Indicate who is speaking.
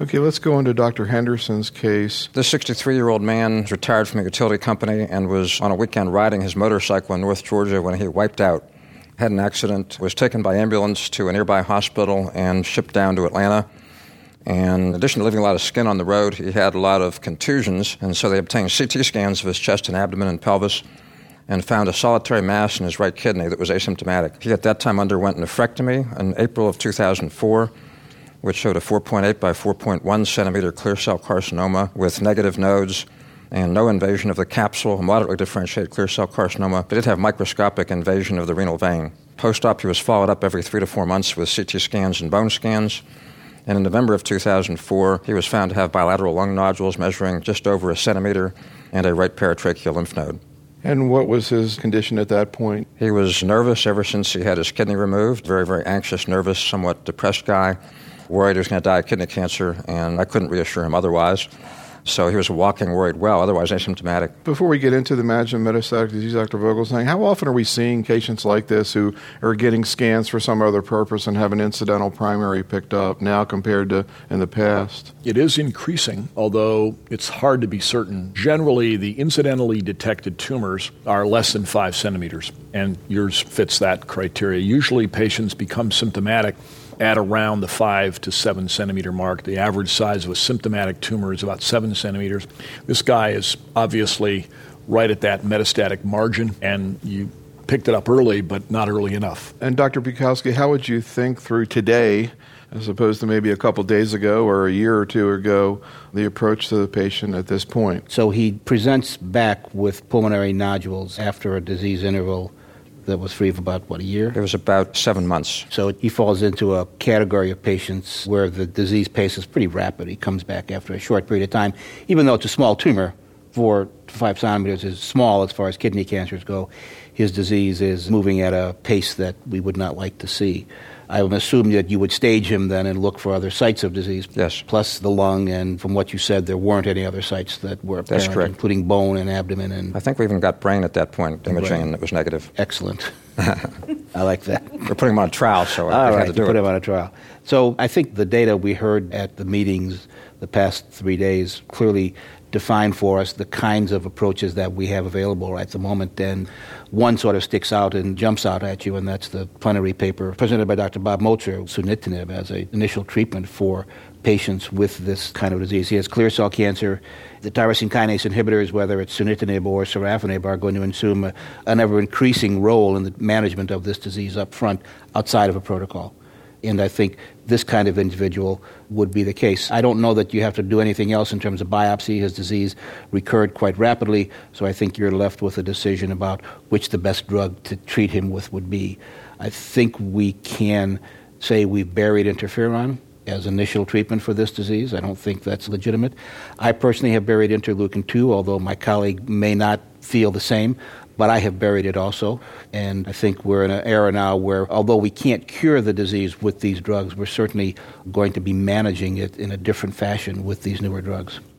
Speaker 1: Okay, let's go into Dr. Henderson's case.
Speaker 2: This 63-year-old man retired from a utility company and was on a weekend riding his motorcycle in North Georgia when he wiped out. Had an accident, was taken by ambulance to a nearby hospital and shipped down to Atlanta. And in addition to leaving a lot of skin on the road, he had a lot of contusions, and so they obtained CT scans of his chest and abdomen and pelvis and found a solitary mass in his right kidney that was asymptomatic. He at that time underwent nephrectomy in April of 2004, which showed a 4.8 by 4.1 centimeter clear cell carcinoma with negative nodes and no invasion of the capsule, a moderately differentiated clear cell carcinoma, but did have microscopic invasion of the renal vein. Post-op, he was followed up every 3 to 4 months with CT scans and bone scans. And in November of 2004, he was found to have bilateral lung nodules measuring just over a centimeter and a right paratracheal lymph node.
Speaker 1: And what was his condition at that point?
Speaker 2: He was nervous ever since he had his kidney removed, very, very anxious, nervous, somewhat depressed guy, worried he was going to die of kidney cancer, and I couldn't reassure him otherwise. So he was walking worried well, otherwise asymptomatic.
Speaker 1: Before we get into the management of metastatic disease, Dr. Vogelsang, how often are we seeing patients like this who are getting scans for some other purpose and have an incidental primary picked up now compared to in the past?
Speaker 3: It is increasing, although it's hard to be certain. Generally, the incidentally detected tumors are less than 5 centimeters, and yours fits that criteria. Usually patients become symptomatic at around the 5 to 7 centimeter mark. The average size of a symptomatic tumor is about 7 centimeters. This guy is obviously right at that metastatic margin, and you picked it up early, but not early enough.
Speaker 1: And Dr. Bukowski, how would you think through today, as opposed to maybe a couple days ago or a year or two ago, the approach to the patient at this point?
Speaker 4: So he presents back with pulmonary nodules after a disease interval that was free for about, a year?
Speaker 2: It was about 7 months.
Speaker 4: So he falls into a category of patients where the disease pace is pretty rapid. He comes back after a short period of time. Even though it's a small tumor, 4 to 5 centimeters is small as far as kidney cancers go, his disease is moving at a pace that we would not like to see. I would assume that you would stage him then and look for other sites of disease.
Speaker 2: Yes.
Speaker 4: Plus the lung, and from what you said, there weren't any other sites that were apparent.
Speaker 2: That's correct.
Speaker 4: Including bone and abdomen. And
Speaker 2: I think we even got brain at that point, imaging, and it was negative.
Speaker 4: Excellent. I like that.
Speaker 2: We're putting him on trial, so I had to do it.
Speaker 4: Put him on a trial. So I think the data we heard at the meetings the past 3 days clearly define for us the kinds of approaches that we have available at the moment. And one sort of sticks out and jumps out at you, and that's the plenary paper presented by Dr. Bob Motzer, sunitinib, as an initial treatment for patients with this kind of disease. He has clear cell cancer. The tyrosine kinase inhibitors, whether it's sunitinib or sorafenib, are going to assume an ever-increasing role in the management of this disease up front outside of a protocol. And I think this kind of individual would be the case. I don't know that you have to do anything else in terms of biopsy. His disease recurred quite rapidly, so I think you're left with a decision about which the best drug to treat him with would be. I think we can say we've buried interferon as initial treatment for this disease. I don't think that's legitimate. I personally have buried interleukin-2, although my colleague may not feel the same. But I have buried it also, and I think we're in an era now where, although we can't cure the disease with these drugs, we're certainly going to be managing it in a different fashion with these newer drugs.